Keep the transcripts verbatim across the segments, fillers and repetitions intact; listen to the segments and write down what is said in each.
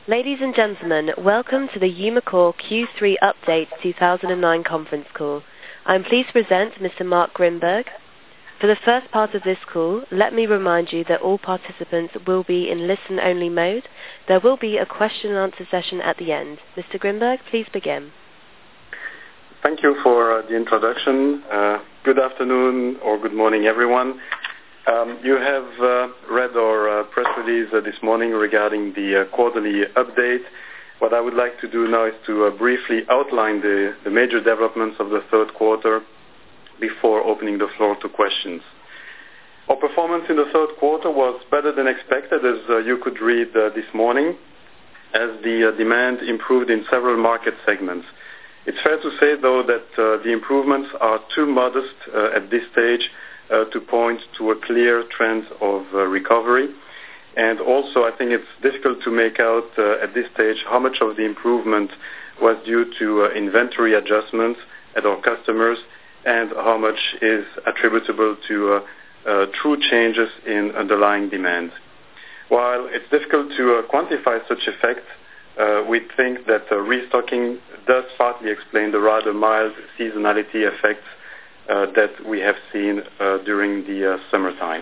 Ladies and gentlemen, welcome to the Umicore Q three Update two thousand nine conference call. I am pleased to present Mister Mark Grimberg. For the first part of this call, let me remind you that all participants will be in listen-only mode. There will be a question and answer session at the end. Mister Grimberg, please begin. Thank you for uh, the introduction. Uh, good afternoon or good morning, everyone. Um, you have uh, read our uh, press release uh, this morning regarding the uh, quarterly update. What I would like to do now is to uh, briefly outline the, the major developments of the third quarter before opening the floor to questions. Our performance in the third quarter was better than expected, as uh, you could read uh, this morning, as the uh, demand improved in several market segments. It's fair to say, though, that uh, the improvements are too modest uh, at this stage Uh, to point to a clear trend of uh, recovery. And also I think it's difficult to make out uh, at this stage how much of the improvement was due to uh, inventory adjustments at our customers and how much is attributable to uh, uh, true changes in underlying demand. While it's difficult to uh, quantify such effects, uh, we think that uh, restocking does partly explain the rather mild seasonality effects Uh, that we have seen uh, during the uh, summertime.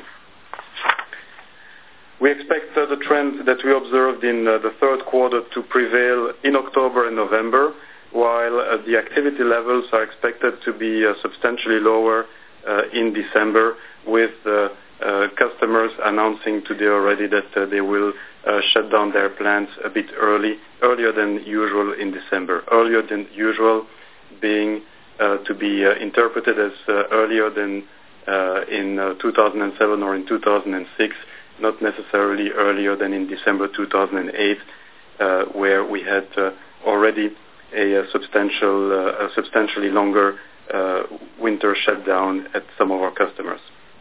We expect uh, the trend that we observed in uh, the third quarter to prevail in October and November, while uh, the activity levels are expected to be uh, substantially lower uh, in December, with uh, uh, customers announcing today already that uh, they will uh, shut down their plants a bit early, earlier than usual in December. Earlier than usual being Uh, to be uh, interpreted as uh, earlier than uh, in uh, two thousand seven or in two thousand six, not necessarily earlier than in December two thousand eight, uh, where we had uh, already a, a substantial, uh, a substantially longer uh, winter shutdown at some of our customers.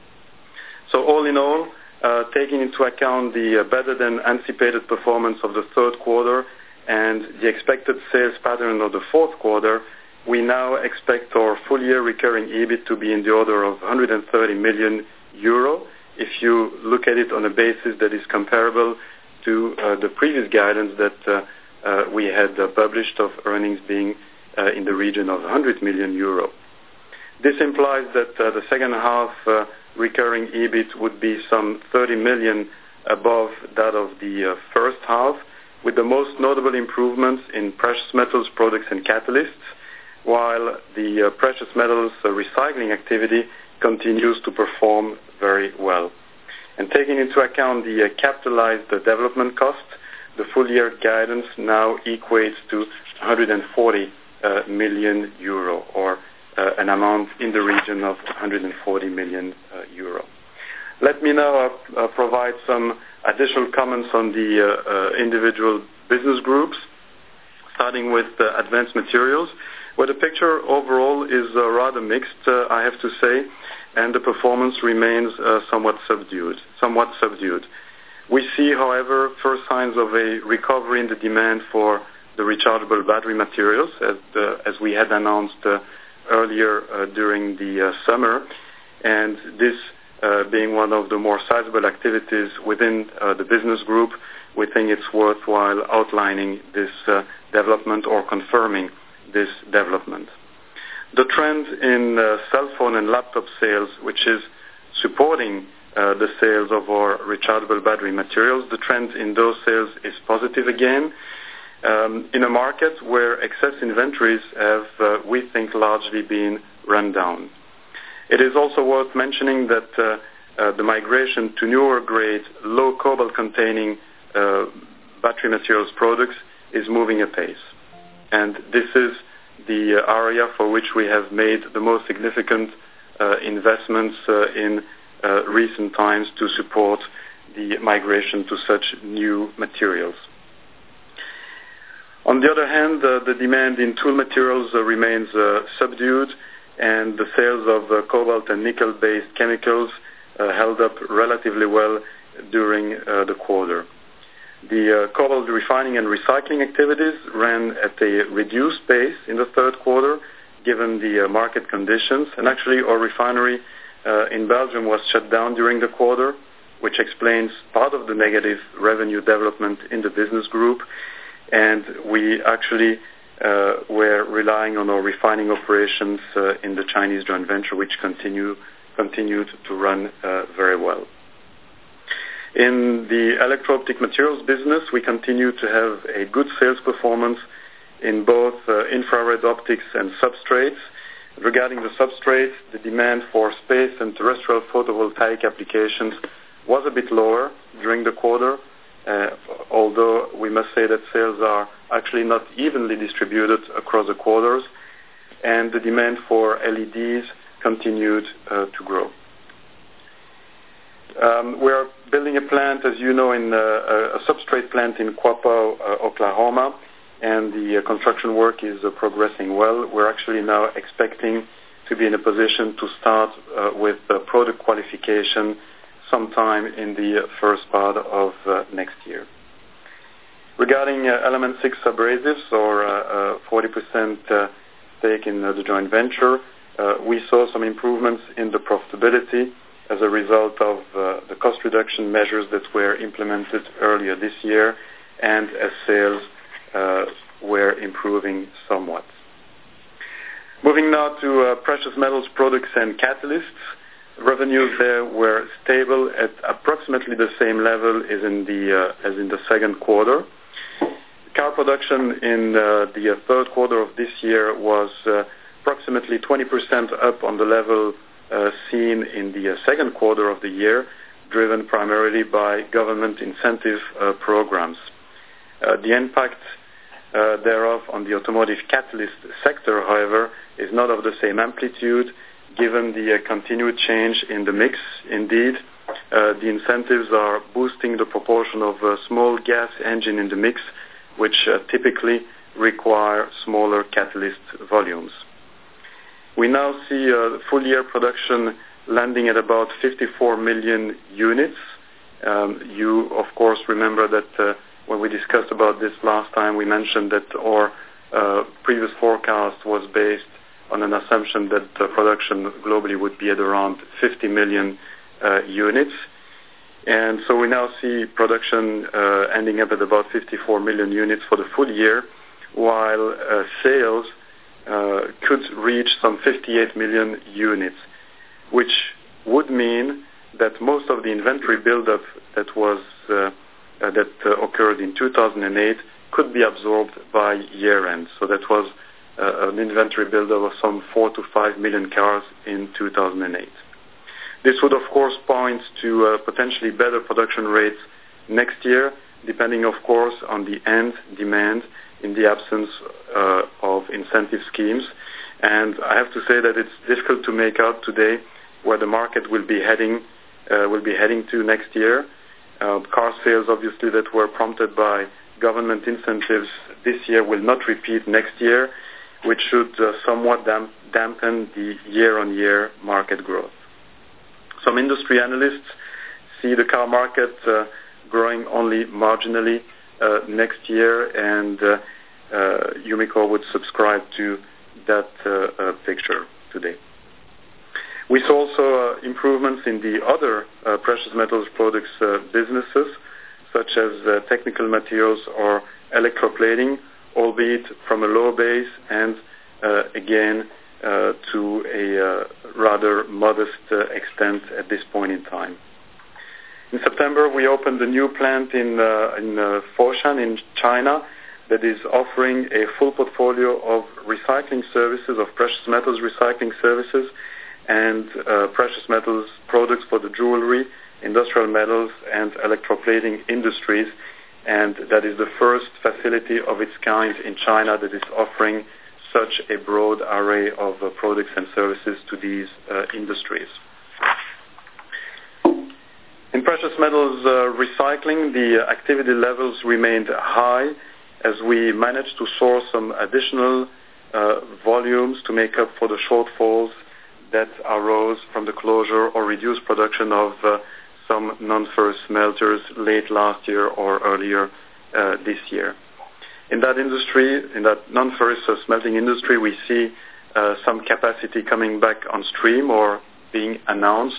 So all in all, uh, taking into account the uh, better than anticipated performance of the third quarter and the expected sales pattern of the fourth quarter, we now expect our full-year recurring E B I T to be in the order of one hundred thirty million euro. If you look at it on a basis that is comparable to uh, the previous guidance that uh, uh, we had uh, published of earnings being uh, in the region of one hundred million euro. This implies that uh, the second half uh, recurring E B I T would be some thirty million above that of the uh, first half, with the most notable improvements in precious metals products and catalysts, while the uh, precious metals uh, recycling activity continues to perform very well. And taking into account the uh, capitalized uh, development cost, the full-year guidance now equates to one hundred forty uh, million euro, or uh, an amount in the region of one hundred forty million uh, euro. Let me now uh, uh, provide some additional comments on the uh, uh, individual business groups, starting with uh, advanced materials, where the picture overall is uh, rather mixed, uh, I have to say, and the performance remains uh, somewhat subdued. Somewhat subdued. We see, however, first signs of a recovery in the demand for the rechargeable battery materials, as, uh, as we had announced uh, earlier uh, during the uh, summer, and this uh, being one of the more sizable activities within uh, the business group, we think it's worthwhile outlining this uh, development or confirming this development. The trend in uh, cell phone and laptop sales, which is supporting uh, the sales of our rechargeable battery materials, the trend in those sales is positive again, um, in a market where excess inventories have, uh, we think, largely been run down. It is also worth mentioning that uh, uh, the migration to newer grade, low cobalt containing uh, battery materials products is moving apace. And this is the uh, area for which we have made the most significant uh, investments uh, in uh, recent times to support the migration to such new materials. On the other hand, uh, the demand in tool materials uh, remains uh, subdued, and the sales of uh, cobalt and nickel-based chemicals uh, held up relatively well during uh, the quarter. The uh, cobalt refining and recycling activities ran at a reduced pace in the third quarter, given the uh, market conditions. And actually, our refinery uh, in Belgium was shut down during the quarter, which explains part of the negative revenue development in the business group. And we actually uh, were relying on our refining operations uh, in the Chinese joint venture, which continue, continued to run uh, very well. In the electro-optic materials business, we continue to have a good sales performance in both uh, infrared optics and substrates. Regarding the substrates, the demand for space and terrestrial photovoltaic applications was a bit lower during the quarter, uh, although we must say that sales are actually not evenly distributed across the quarters, and the demand for L E Ds continued uh, to grow. Um, we are building a plant, as you know, in uh, a substrate plant in Quapaw, uh, Oklahoma, and the uh, construction work is uh, progressing well. We're actually now expecting to be in a position to start uh, with uh, product qualification sometime in the uh, first part of uh, next year. Regarding uh, Element six Abrasives, or uh, uh, forty percent uh, stake in uh, the joint venture, uh, we saw some improvements in the profitability as a result of uh, the cost reduction measures that were implemented earlier this year, and as sales uh, were improving somewhat. Moving now to uh, precious metals products and catalysts. Revenues there were stable at approximately the same level as in the uh, as in the second quarter. Car production in uh, the uh, third quarter of this year was uh, approximately twenty percent up on the level uh, seen in the uh, second quarter of the year, driven primarily by government incentive uh, programs. Uh, the impact uh, thereof on the automotive catalyst sector, however, is not of the same amplitude, given the uh, continued change in the mix. Indeed, uh, the incentives are boosting the proportion of a small gas engine in the mix, which uh, typically require smaller catalyst volumes. We now see uh, full year production landing at about fifty-four million units. Um, you, of course, remember that uh, when we discussed about this last time, we mentioned that our uh, previous forecast was based on an assumption that uh, production globally would be at around fifty million uh, units. And so we now see production uh, ending up at about fifty-four million units for the full year, while uh, sales uh, could reach some fifty-eight million units, which would mean that most of the inventory buildup that was uh, uh, that uh, occurred in two thousand eight could be absorbed by year-end. So that was uh, an inventory buildup of some four to five million cars in two thousand eight. This would, of course, point to uh, potentially better production rates next year, depending, of course, on the end demand in the absence uh, of incentive schemes. And I have to say that it's difficult to make out today where the market will be heading, uh, will be heading to next year. Uh, car sales, obviously, that were prompted by government incentives this year will not repeat next year, which should uh, somewhat damp- dampen the year-on-year market growth. Some industry analysts see the car market uh, growing only marginally uh, next year, and uh, uh, Umicore would subscribe to that uh, uh, picture today. We saw also uh, improvements in the other uh, precious metals products uh, businesses, such as uh, technical materials or electroplating, albeit from a low base and uh, again uh, to a uh, rather modest uh, extent at this point in time. In September, we opened a new plant in, uh, in uh, Foshan in China that is offering a full portfolio of recycling services, of precious metals recycling services, and uh, precious metals products for the jewelry, industrial metals, and electroplating industries. And that is the first facility of its kind in China that is offering such a broad array of uh, products and services to these uh, industries. In precious metals uh, recycling, the activity levels remained high as we managed to source some additional uh, volumes to make up for the shortfalls that arose from the closure or reduced production of uh, some non-ferrous smelters late last year or earlier uh, this year. In that industry, in that non-ferrous uh, smelting industry, we see uh, some capacity coming back on stream or being announced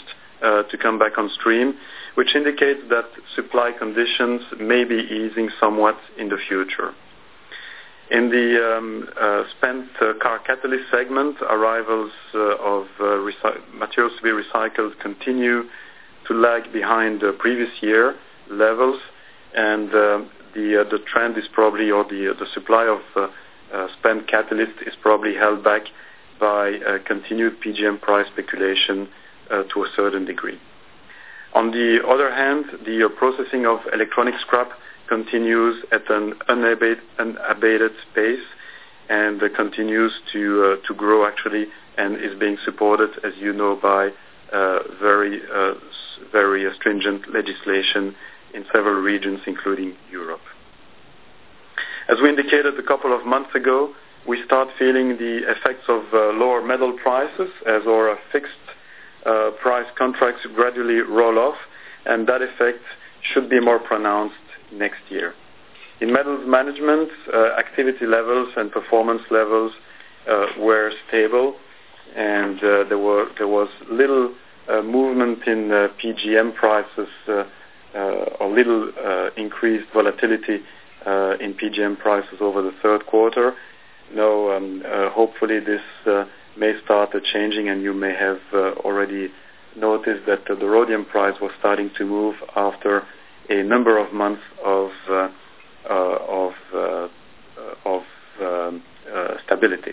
uh, to come back on stream, which indicates that supply conditions may be easing somewhat in the future. In the um, uh, spent uh, car catalyst segment, arrivals uh, of uh, recy- materials to be recycled continue to lag behind the previous year levels, and uh, the uh, the trend is probably, or the uh, the supply of uh, uh, spent catalyst is probably held back by uh, continued P G M price speculation uh, to a certain degree. On the other hand, the uh, processing of electronic scrap continues at an unabated, unabated pace, and uh, continues to uh, to grow actually, and is being supported, as you know, by uh, very uh, very uh, stringent legislation in several regions, including Europe. As we indicated a couple of months ago, we start feeling the effects of uh, lower metal prices as our fixed uh, price contracts gradually roll off, and that effect should be more pronounced next year. In metals management, uh, activity levels and performance levels uh, were stable, and uh, there were there was little uh, movement in uh, P G M prices, uh, uh, or little uh, increased volatility uh, in P G M prices over the third quarter. No, um, uh, hopefully this uh, may start uh, changing, and you may have uh, already noticed that uh, the rhodium price was starting to move after a number of months of uh, uh, of uh, of um, uh, stability.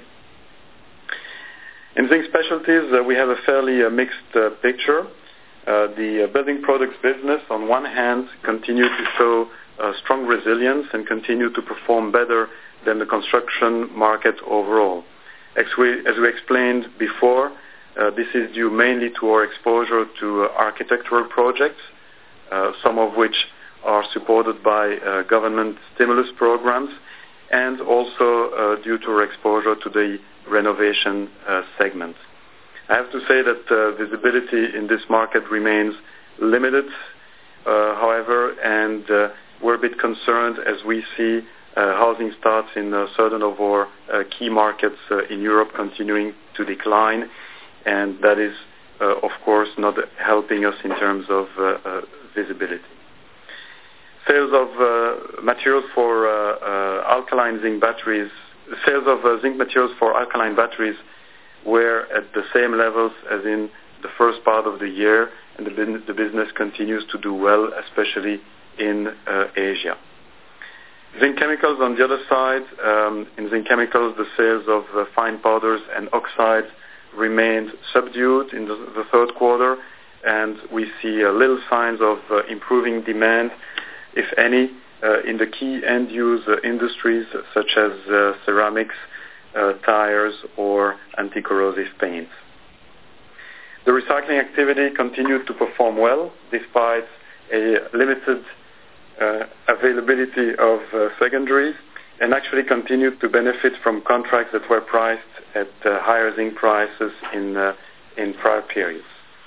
In zinc specialties, uh, we have a fairly uh, mixed uh, picture. Uh, the uh, building products business, on one hand, continued to show uh, strong resilience and continue to perform better than the construction market overall. As we, as we explained before, uh, this is due mainly to our exposure to uh, architectural projects, uh, some of which are supported by uh, government stimulus programs, and also uh, due to our exposure to the renovation uh, segment. I have to say that uh, visibility in this market remains limited, uh, however, and uh, we're a bit concerned as we see uh, housing starts in uh, certain of our uh, key markets uh, in Europe continuing to decline, and that is, uh, of course, not helping us in terms of uh, uh, visibility. Sales of uh, materials for uh, uh, alkaline zinc batteries, sales of uh, zinc materials for alkaline batteries were at the same levels as in the first part of the year, and the, bin- the business continues to do well, especially in uh, Asia. Zinc chemicals, on the other side, um, in zinc chemicals, the sales of uh, fine powders and oxides remained subdued in the, the third quarter, and we see uh, little signs of uh, improving demand, if any, uh, in the key end-use uh, industries such as uh, ceramics, uh, tires, or anti-corrosive paints. The recycling activity continued to perform well despite a limited uh, availability of uh, secondaries, and actually continued to benefit from contracts that were priced at uh, higher zinc prices in uh, in prior periods.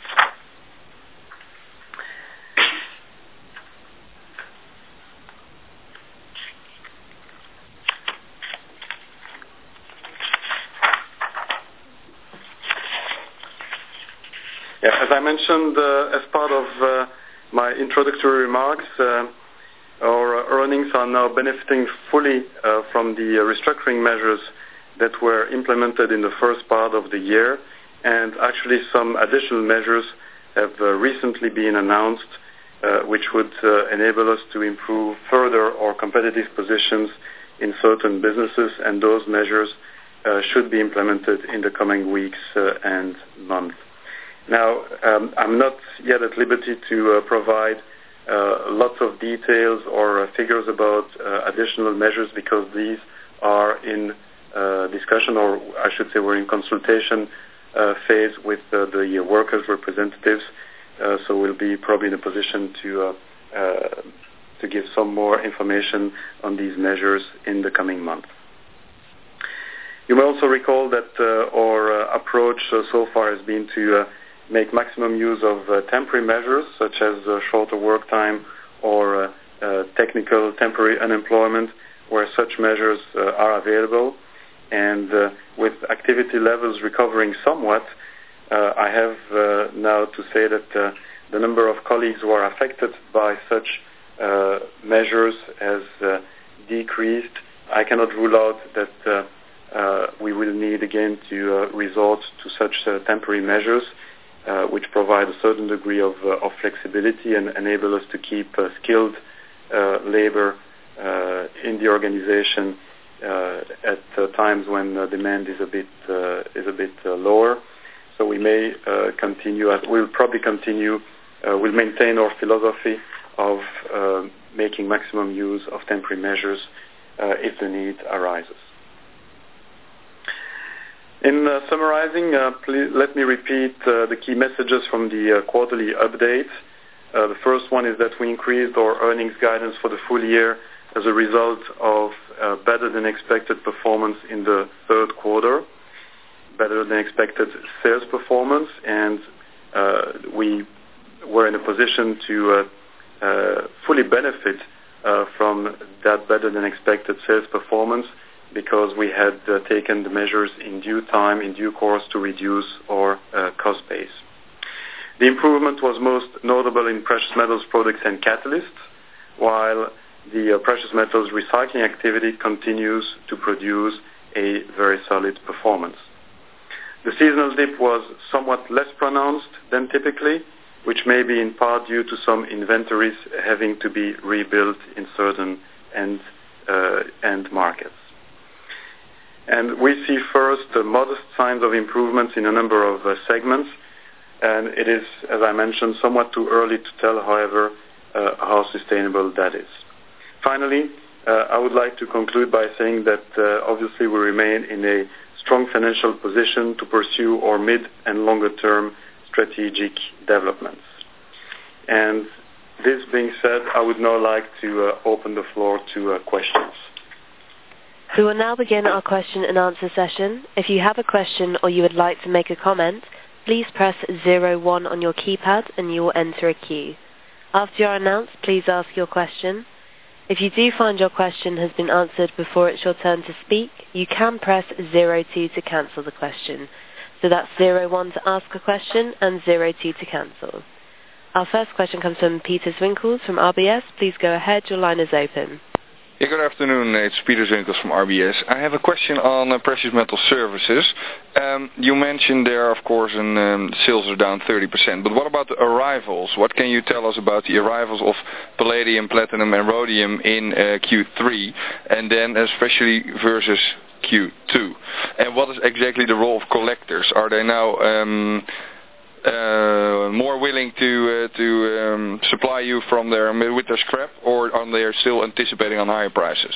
Yeah, as I mentioned uh, as part of uh, my introductory remarks, uh, our earnings are now benefiting fully uh, from the uh, restructuring measures that were implemented in the first part of the year, and actually some additional measures have uh, recently been announced, uh, which would uh, enable us to improve further our competitive positions in certain businesses, and those measures uh, should be implemented in the coming weeks uh, and months. Now, um, I'm not yet at liberty to uh, provide uh, lots of details or uh, figures about uh, additional measures, because these are in uh, discussion, or I should say we're in consultation uh, phase with uh, the workers' representatives, uh, so we'll be probably in a position to uh, uh, to give some more information on these measures in the coming months. You may also recall that uh, our uh, approach uh, so far has been to uh, make maximum use of uh, temporary measures such as uh, shorter work time or uh, uh, technical temporary unemployment where such measures uh, are available. And uh, with activity levels recovering somewhat, uh, I have uh, now to say that uh, the number of colleagues who are affected by such uh, measures has uh, decreased. I cannot rule out that uh, uh, we will need again to uh, resort to such uh, temporary measures, uh, which provide a certain degree of, uh, of flexibility and enable us to keep uh, skilled uh, labor uh, in the organization uh, at uh, times when uh, demand is a bit uh, is a bit uh, lower. So we may uh, continue. At, we'll probably continue. Uh, we'll maintain our philosophy of uh, making maximum use of temporary measures uh, if the need arises. In uh, summarizing, uh, please let me repeat uh, the key messages from the uh, quarterly update. Uh, the first one is that we increased our earnings guidance for the full year as a result of uh, better than expected performance in the third quarter, better than expected sales performance, and uh, we were in a position to uh, uh, fully benefit uh, from that better than expected sales performance because we had uh, taken the measures in due time, in due course, to reduce our uh, cost base. The improvement was most notable in precious metals products and catalysts, while the uh, precious metals recycling activity continues to produce a very solid performance. The seasonal dip was somewhat less pronounced than typically, which may be in part due to some inventories having to be rebuilt in certain end, uh, end markets. And we see first uh, modest signs of improvements in a number of uh, segments, and it is, as I mentioned, somewhat too early to tell, however, uh, how sustainable that is. Finally, uh, I would like to conclude by saying that uh, obviously we remain in a strong financial position to pursue our mid and longer term strategic developments. And this being said, I would now like to uh, open the floor to uh, questions. We will now begin our question and answer session. If you have a question or you would like to make a comment, please press zero one on your keypad and you will enter a queue. After you are announced, please ask your question. If you do find your question has been answered before it's your turn to speak, you can press zero two to cancel the question. So that's zero one to ask a question and zero two to cancel. Our first question comes from Peter Zwinkels from R B S. Please go ahead. Your line is open. Yeah, good afternoon. It's Peter Zwinkels from R B S. I have a question on uh, precious metal services. Um, you mentioned there, of course, and um, sales are down thirty percent. But what about the arrivals? What can you tell us about the arrivals of palladium, platinum, and rhodium in uh, Q three, and then especially versus Q two? And what is exactly the role of collectors? Are they now um, uh, more willing to uh, to um, supply you from their with their scrap, or are they still anticipating on higher prices?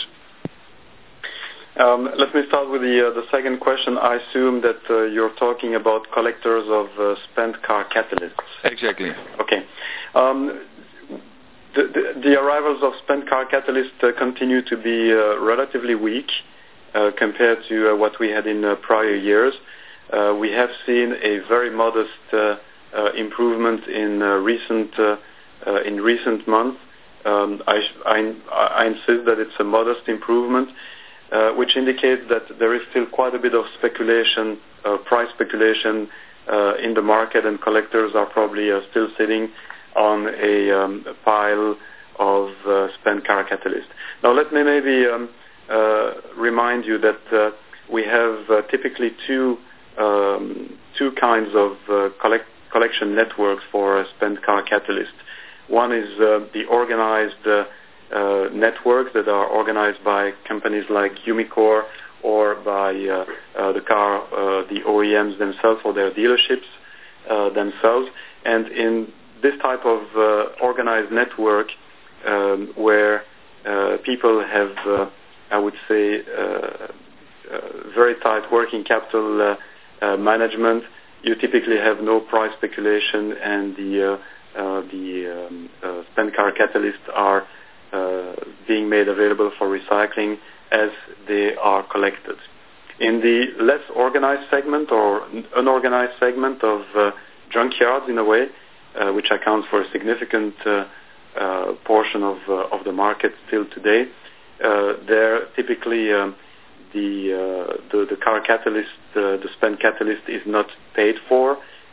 Um, let me start with the uh, the second question. I assume that uh, you're talking about collectors of uh, spent car catalysts. Exactly. Okay. Um, the, the, the arrivals of spent car catalysts uh, continue to be uh, relatively weak uh, compared to uh, what we had in uh, prior years. Uh, we have seen a very modest uh, uh, improvement in uh, recent uh, uh, in recent months. Um, I, I, I insist that it's a modest improvement, uh, which indicates that there is still quite a bit of speculation, uh, price speculation uh, in the market, and collectors are probably uh, still sitting on a, um, a pile of uh, spent car catalysts. Now, let me maybe um, uh, remind you that uh, we have uh, typically two Um, two kinds of uh, collect, collection networks for uh, spent car catalysts. One is uh, the organized uh, uh, networks that are organized by companies like Umicore or by uh, uh, the car, uh, the O E Ms themselves or their dealerships uh, themselves. And in this type of uh, organized network um, where uh, people have, uh, I would say, uh, uh, very tight working capital uh, Uh, management, you typically have no price speculation, and the uh, uh, the um, uh, spent car catalysts are uh, being made available for recycling as they are collected. In the less organized segment or unorganized segment of uh, junkyards, in a way, uh, which accounts for a significant uh, uh, portion of uh, of the market still today, uh, there typically um, The, uh, the the car catalyst, uh, the spent catalyst is not paid for.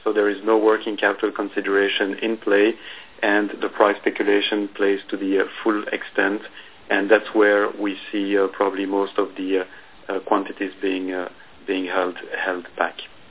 so there is no working capital consideration in play, and the price speculation plays to the uh, full extent, and that's where we see uh, probably most of the uh, uh, quantities being uh, being held held back.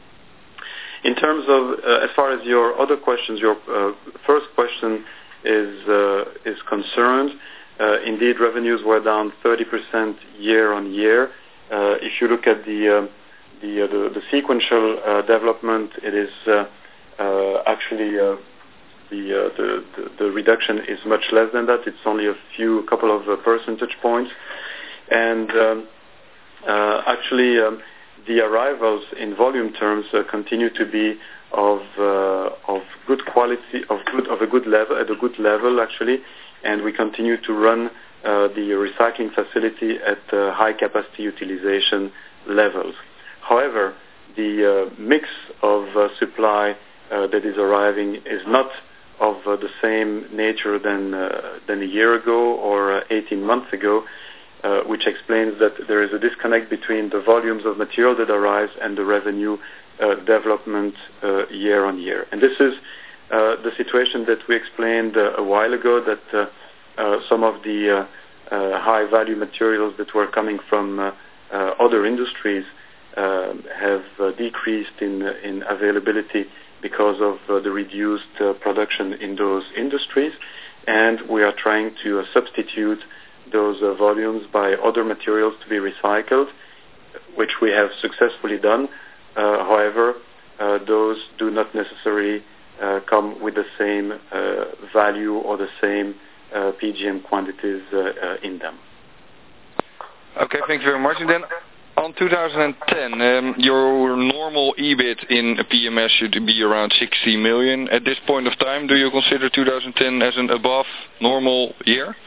In terms of, uh, as far as your other questions, your uh, first question is uh, is concerned, uh, indeed revenues were down thirty percent year on year. Uh, if you look at the uh, the, uh, the the sequential uh, development, it is uh, uh, actually uh, the, uh, the the the reduction is much less than that. It's only a few a couple of uh, percentage points, and um, uh, actually um, the arrivals in volume terms uh, continue to be of uh, of good quality, of good of a good level at a good level actually, and we continue to run uh, the recycling facility at uh, high capacity utilization levels. However, the uh, mix of uh, supply uh, that is arriving is not of uh, the same nature than uh, than a year ago or uh, eighteen months ago, uh, which explains that there is a disconnect between the volumes of material that arrives and the revenue uh, development uh, year on year. And this is uh, the situation that we explained uh, a while ago, that uh, uh, some of the uh, uh, high value materials that were coming from uh, uh, other industries uh, have uh, decreased in uh, in availability because of uh, the reduced uh, production in those industries, and we are trying to uh, substitute those uh, volumes by other materials to be recycled, which we have successfully done. Uh, however, uh, those do not necessarily uh, come with the same uh, value or the same uh, P G M quantities uh, uh, in them. Okay, thank you very much. And then on two thousand ten, um, your normal E B I T in P M S should be around sixty million. At this point of time, do you consider two thousand ten as an above normal year?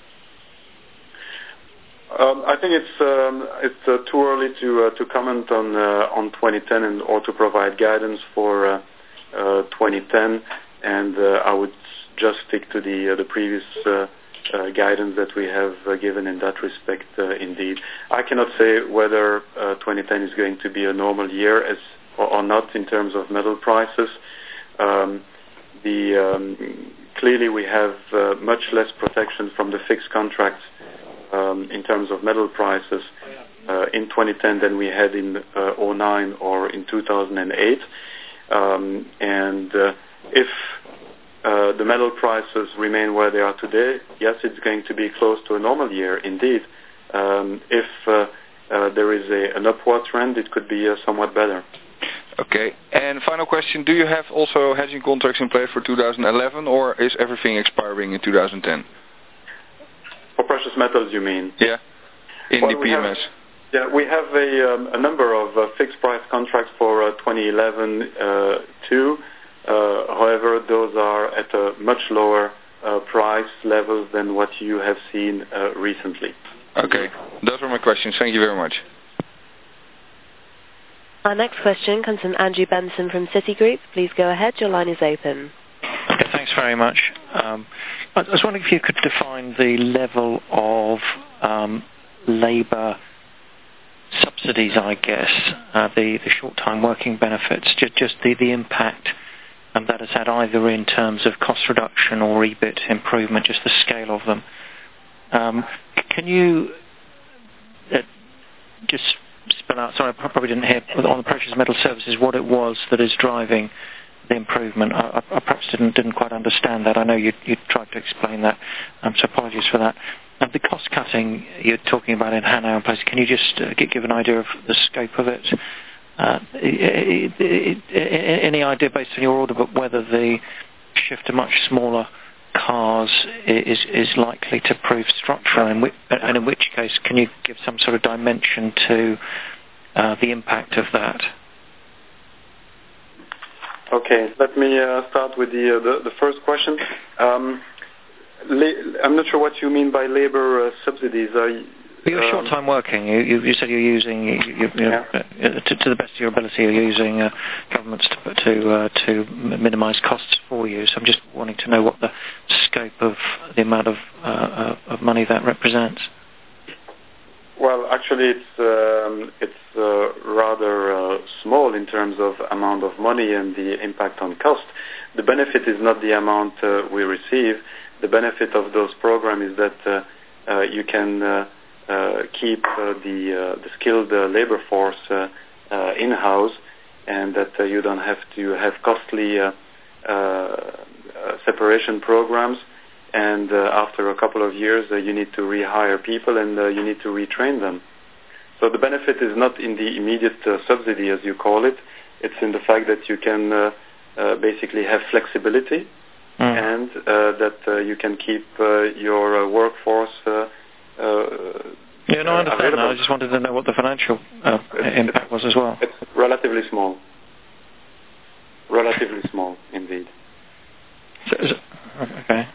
Um, I think it's um, it's uh, too early to uh, to comment on uh, on twenty ten and or to provide guidance for uh, uh, twenty ten, and uh, I would just stick to the uh, the previous uh, uh, guidance that we have uh, given in that respect. Uh, indeed, I cannot say whether uh, twenty ten is going to be a normal year as or, or not in terms of metal prices. Um, the um, clearly we have uh, much less protection from the fixed contracts Um, in terms of metal prices uh, in twenty ten than we had in uh, oh nine or in two thousand eight. Um, and uh, if uh, the metal prices remain where they are today, yes, it's going to be close to a normal year indeed. Um, if uh, uh, there is a, an upward trend, it could be uh, somewhat better. Okay, and final question, do you have also hedging contracts in place for two thousand eleven, or is everything expiring in two thousand ten? For precious metals, you mean? Yeah, in well, the P M S. We have, yeah, we have a, um, a number of uh, fixed price contracts for uh, twenty eleven uh, too. Uh, however, those are at a much lower uh, price level than what you have seen uh, recently. Okay, those were my questions. Thank you very much. Our next question comes from Andrew Benson from Citigroup. Please go ahead. Your line is open. Okay, thanks very much. Um, I was wondering if you could define the level of um, labour subsidies, I guess, uh, the, the short-time working benefits, just, just the, the impact um, that has had either in terms of cost reduction or E B I T improvement, just the scale of them. Um, can you uh, just spell out, sorry, I probably didn't hear, on the precious metal services, what it was that is driving the improvement? I, I perhaps didn't didn't quite understand that. I know you you tried to explain that, um, so apologies for that. And the cost cutting you're talking about in Hanau and places, can you just uh, give an idea of the scope of it? Uh, it, it, it? Any idea based on your order book whether the shift to much smaller cars is is likely to prove structural, and, and in which case can you give some sort of dimension to uh, the impact of that? Okay, let me uh, start with the, uh, the the first question. Um, la- I'm not sure what you mean by labor uh, subsidies. Are you, You're um, short-time working. You, you, you said you're using, you, you, yeah. uh, to, to the best of your ability, you're using uh, governments to to, uh, to minimise costs for you. So I'm just wanting to know what the scope of the amount of uh, of money that represents. Well, actually, it's um, it's uh, rather uh, small in terms of amount of money and the impact on cost. The benefit is not the amount uh, we receive. The benefit of those programs is that uh, uh, you can uh, uh, keep uh, the uh, the skilled uh, labor force uh, uh, in-house, and that uh, you don't have to have costly uh, uh, separation programs. And uh, after a couple of years, uh, you need to rehire people and uh, you need to retrain them. So the benefit is not in the immediate uh, subsidy, as you call it. It's in the fact that you can uh, uh, basically have flexibility mm. and uh, that uh, you can keep uh, your uh, workforce uh, uh, Yeah, no, I understand available. that. I just wanted to know what the financial uh, it's, impact it's, was as well. It's relatively small. Relatively small, indeed. So, so, okay.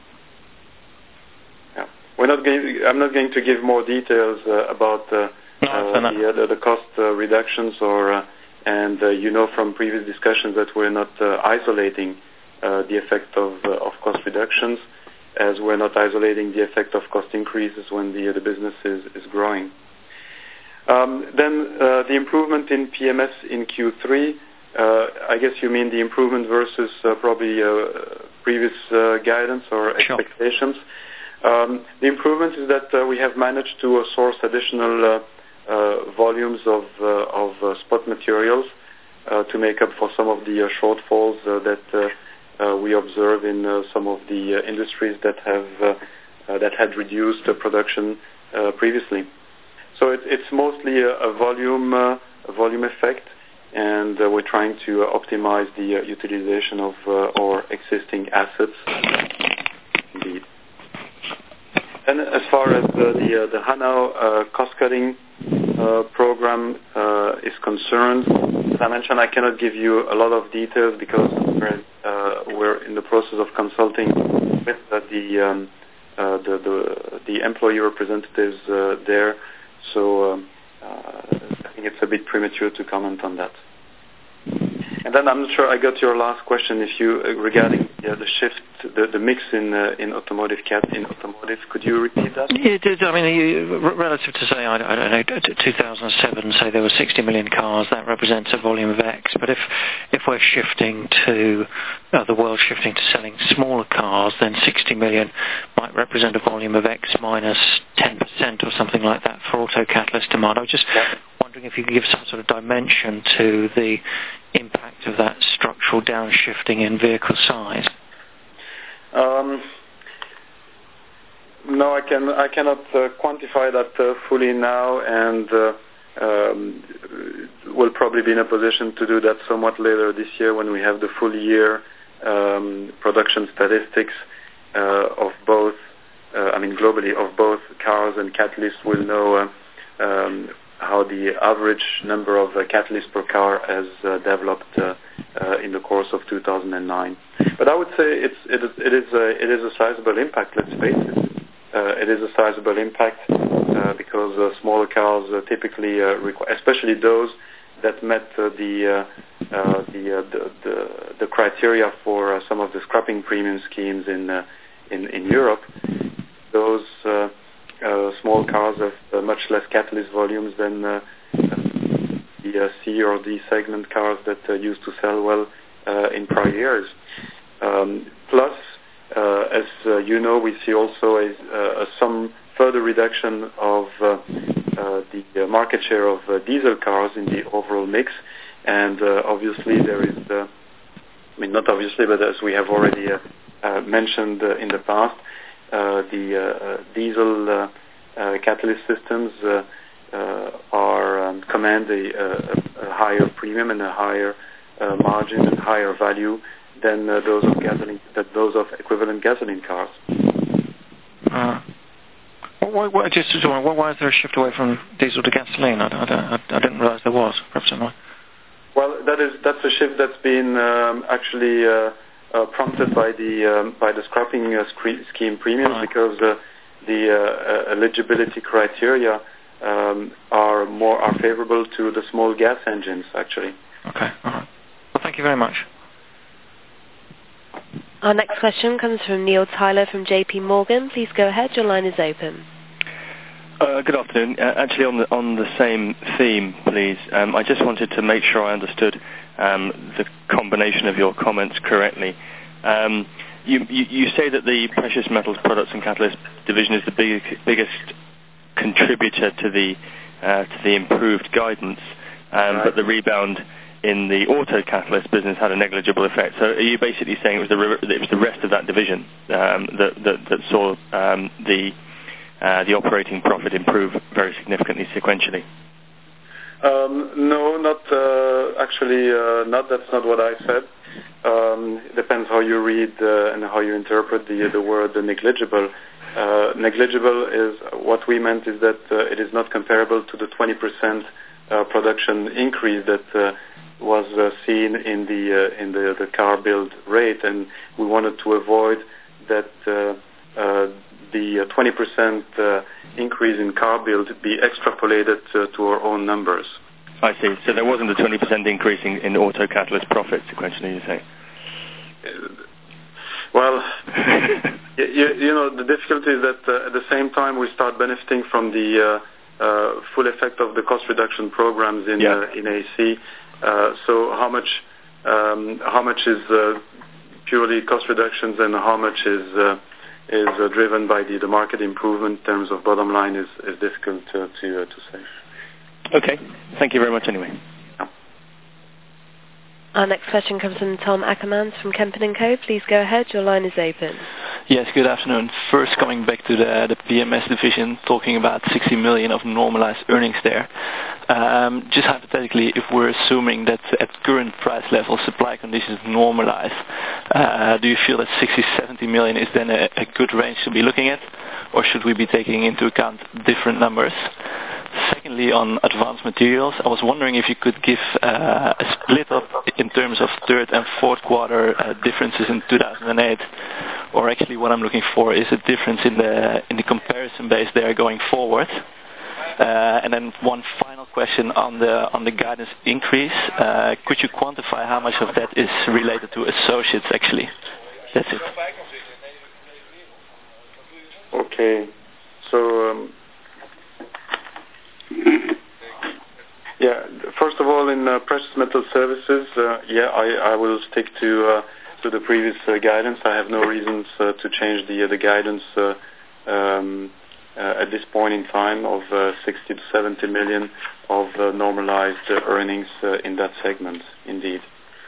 We're not going, I'm not going to give more details uh, about uh, no, uh, the, uh, the, the cost uh, reductions, or uh, and uh, you know from previous discussions that we're not uh, isolating uh, the effect of uh, of cost reductions, as we're not isolating the effect of cost increases when the uh, the business is, is growing. Um, then uh, the improvement in P M S in Q three. Uh, I guess you mean the improvement versus uh, probably uh, previous uh, guidance or sure. expectations. Um, the improvement is that uh, we have managed to uh, source additional uh, uh, volumes of, uh, of uh, spot materials uh, to make up for some of the uh, shortfalls uh, that uh, uh, we observe in uh, some of the uh, industries that have uh, uh, that had reduced uh, production uh, previously. So it, it's mostly a, a volume uh, a volume effect, and uh, we're trying to uh, optimize the uh, utilization of uh, our existing assets. Indeed. And as far as the the, uh, the Hanau uh, cost-cutting uh, program uh, is concerned, as I mentioned, I cannot give you a lot of details because we're, uh, we're in the process of consulting with uh, the, um, uh, the the the employee representatives uh, there. So um, uh, I think it's a bit premature to comment on that. And then I'm not sure I got your last question. If you uh, regarding yeah, the shift, the, the mix in uh, in automotive cat in automotive, could you repeat that? Yeah, it is. I mean, you, relative to say I, I don't know, two thousand seven, say there were sixty million cars. That represents a volume of X. But if if we're shifting to uh, the world shifting to selling smaller cars, then sixty million might represent a volume of X minus ten percent or something like that for auto catalyst demand. I was just yeah. wondering if you could give some sort of dimension to the impact of that structural downshifting in vehicle size. Um, no, I can I cannot uh, quantify that uh, fully now, and uh, um, we'll probably be in a position to do that somewhat later this year when we have the full year um, production statistics uh, of both. Uh, I mean, globally of both cars and catalysts. We'll know uh, um, how the average number of uh, catalysts per car has uh, developed uh, uh, in the course of two thousand nine. But I would say it's, it, is, it, is a, it is a sizable impact, let's face it. Uh, it is a sizable impact uh, because uh, smaller cars uh, typically, uh, require, especially those that met uh, the, uh, uh, the, uh, the, the the criteria for uh, some of the scrapping premium schemes in, uh, in, in Europe, those uh, Uh, small cars have uh, much less catalyst volumes than uh, the uh, C or D segment cars that uh, used to sell well uh, in prior years. Um, plus, uh, as uh, you know, we see also a, uh, some further reduction of uh, uh, the uh, market share of uh, diesel cars in the overall mix, and uh, obviously there is, uh, I mean not obviously, but as we have already uh, uh, mentioned uh, in the past, Uh, the uh, diesel uh, uh, catalyst systems uh, uh, are um, command a, a, a higher premium and a higher uh, margin and higher value than uh, those of gasoline, that those of equivalent gasoline cars. Uh, why, why, just why, why is there a shift away from diesel to gasoline? I, I, I didn't realise there was. Perhaps I'm. Well, that is that's a shift that's been um, actually. Uh, Uh, prompted by the um, by the scrapping uh, scheme premiums, right. because uh, the uh, uh, eligibility criteria um, are more are favorable to the small gas engines actually. Okay, all right. Well, thank you very much. Our next question comes from Neil Tyler from J P Morgan. Please go ahead. Your line is open. Uh, Uh, good afternoon. Uh, actually, on the on the same theme, please. Um, I just wanted to make sure I understood um, the combination of your comments correctly. Um, you, you you say that the precious metals products and catalyst division is the big, biggest contributor to the uh, to the improved guidance, um, right. but the rebound in the auto catalyst business had a negligible effect. So are you basically saying it was the re- it was the rest of that division um, that, that that saw um, the uh, the operating profit improve very significantly sequentially? Um, no, not uh, actually. Uh, not that's not what I said. Um, it depends how you read uh, and how you interpret the the word the negligible. Uh, negligible is what we meant is that uh, it is not comparable to the twenty percent uh, production increase that uh, was uh, seen in the uh, in the, the car build rate, and we wanted to avoid that uh, uh, the uh, twenty percent uh, increase in car build be extrapolated uh, to our own numbers. I see. So there wasn't a twenty percent increase in, in auto catalyst profit sequentially, you say? Uh, well, you, you know, the difficulty is that uh, at the same time we start benefiting from the uh, uh, full effect of the cost reduction programs in yeah. uh, in A C. Uh, so how much um, how much is uh, purely cost reductions and how much is uh, is uh, driven by the, the market improvement in terms of bottom line is, is difficult uh, to uh, to say. Okay, thank you very much anyway. Yeah. Our next question comes from Tom Ackermans from Kempen and Co. Please go ahead, your line is open. Yes, good afternoon. First, coming back to the, the P M S division, talking about sixty million of normalized earnings there. Um, just hypothetically, if we're assuming that at current price level supply conditions normalize, uh, do you feel that sixty, seventy million is then a, a good range to be looking at, or should we be taking into account different numbers? Secondly, on advanced materials, I was wondering if you could give uh, a split up in terms of third and fourth quarter uh, differences in two thousand eight, or actually what I'm looking for is a difference in the in the comparison base there going forward. Uh, and then one final question on the on the guidance increase. Uh, could you quantify how much of that is related to associates actually? That's it. Okay, so. Um, Yeah, first of all, in uh, precious metal services, uh, yeah, I, I will stick to uh, to the previous uh, guidance. I have no reasons uh, to change the uh, the guidance uh, um, uh, at this point in time of uh, sixty to seventy million of uh, normalized uh, earnings uh, in that segment, indeed.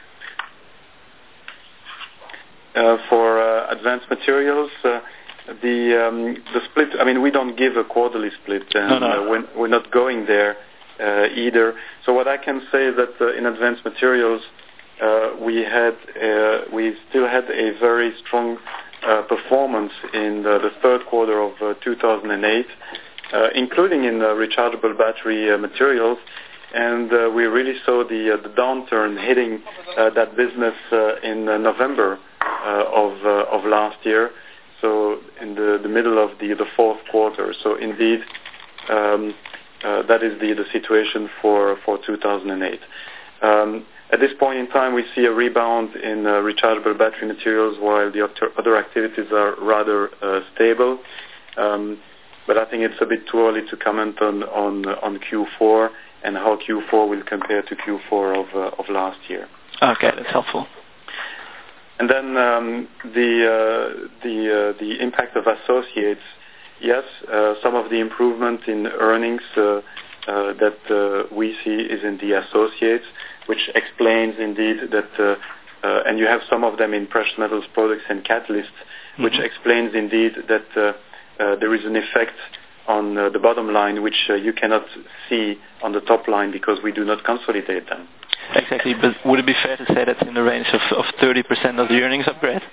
Uh, for uh, advanced materials, uh, the um, the split. I mean, we don't give a quarterly split, and no, no. Uh, we're, we're not going there. Uh, either. So what I can say is that uh, in advanced materials uh, we had uh, we still had a very strong uh, performance in the, the third quarter of uh, two thousand eight, uh, including in uh, rechargeable battery uh, materials, and uh, we really saw the uh, the downturn hitting uh, that business uh, in uh, November uh, of uh, of last year. So in the, the middle of the the fourth quarter. So indeed. Um, Uh, that is the, the situation for, for two thousand eight. Um, at this point in time, we see a rebound in uh, rechargeable battery materials while the other activities are rather uh, stable. Um, but I think it's a bit too early to comment on, on, uh, on Q four and how Q four will compare to Q four of, uh, of last year. Okay, that's helpful. And then um, the, uh, the, uh, the impact of associates. Yes, uh, some of the improvement in earnings uh, uh, that uh, we see is in the associates, which explains indeed that, uh, uh, and you have some of them in precious metals products and catalysts, mm-hmm. which explains indeed that uh, uh, there is an effect on uh, the bottom line which uh, you cannot see on the top line because we do not consolidate them. Exactly, but would it be fair to say that's in the range of, of thirty percent of the earnings upgrade?